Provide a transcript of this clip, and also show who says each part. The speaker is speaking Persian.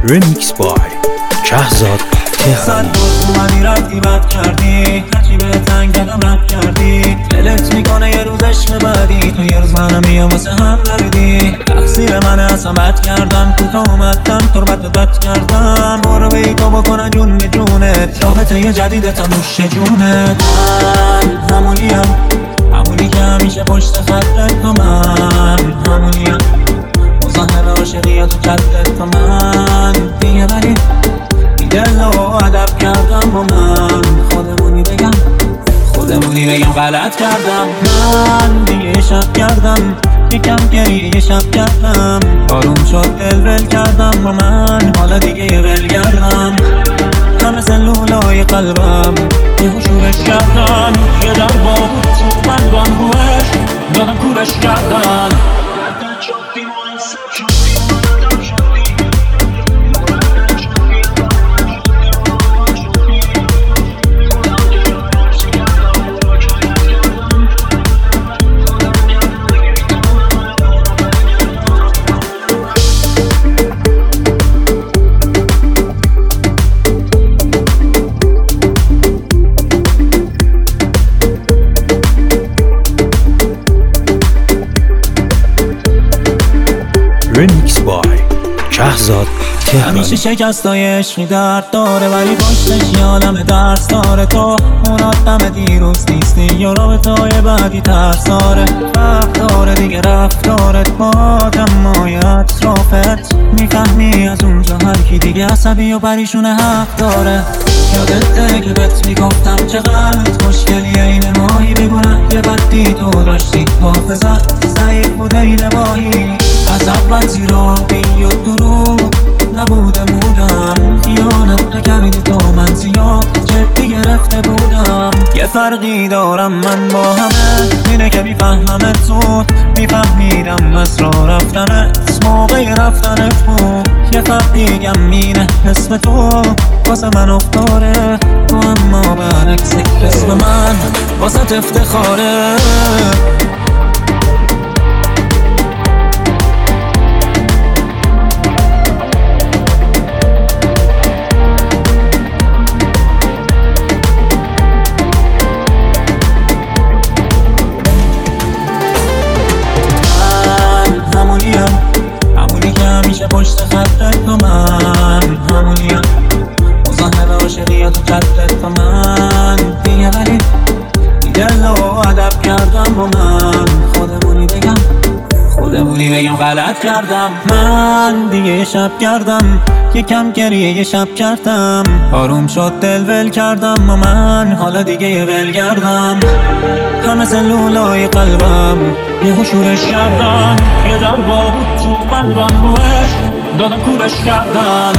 Speaker 1: Remix by شهزاد
Speaker 2: صد بار اومدی رفتی بد کردی، هرچی به تنگلم رد کردی. دلت میکنه یه روز عشق بعدی، تو یه روز منم میام واسه هم نردی. تقصیر من اصلا بد کردم، کوتا اومدم تربت بد کردم. برو بی تو بکنه جون به جونت، رابطه یه جدیدت نوش جونت. من همونی که همیشه پشت خطت، تو من همونیم مظاهر عاشقیت و جدت. تو من دیگه ولی دل و ادب کردم با من، خودمونی بگم غلط کردم. من دیگه شب کردم، یکم گریه یه شب کردم. آروم شد دل ول کردم با من، حالا دیگه یه ول کردم. همه سلولای قلبم یه شورش کردن، یه در با تو بندان روش دادم کورش کردن.
Speaker 1: Remix by شهزاد
Speaker 2: همیشه شکستای عشقی درد داره، ولی پشتش یه عالم درس داره. تو اون آدم دیروز نیستی، یا رابطه‌های بعدی ترس داره. حق داره دیگه رفتارت با آدمای اطرافت، میفهمی از اونجا هر کی دیگه عصبی و پریشونه حق داره. یادته که بهت میگفتم چقدر خوشگلیه این ماهی، بگونه یه بدی تو داشتی، حافظت ضعیف بوده این ماهی. از اول زیرابی و دروغ نبوده بودم، خیانت نکردی تو، من زیاد جدی گرفته بودم. یه فرقی دارم من با همه، اینه که میفهممت زود، میفهمیدم اسرار رفتنت موقع رفتنت بود. یه فرق دیگم مینه اسم تو واسه من افتاره، تو اما برعکس اسم من واسه افتخاره. همونی که همیشه پشت خطت، تو من همونیم مظاهر عاشقیت و جدت. تو من دیگه ولی دل و ادب کردم با من، خودمونی بگم غلط کردم. من دیگه شب کردم، یکم گریه یه شب کردم. آروم شد دل ول کردم با من، حالا دیگه یه ول کردم. همه سلولای قلبم یه شورش کردن، یه در با تو بندان روش دادم کورش کردن.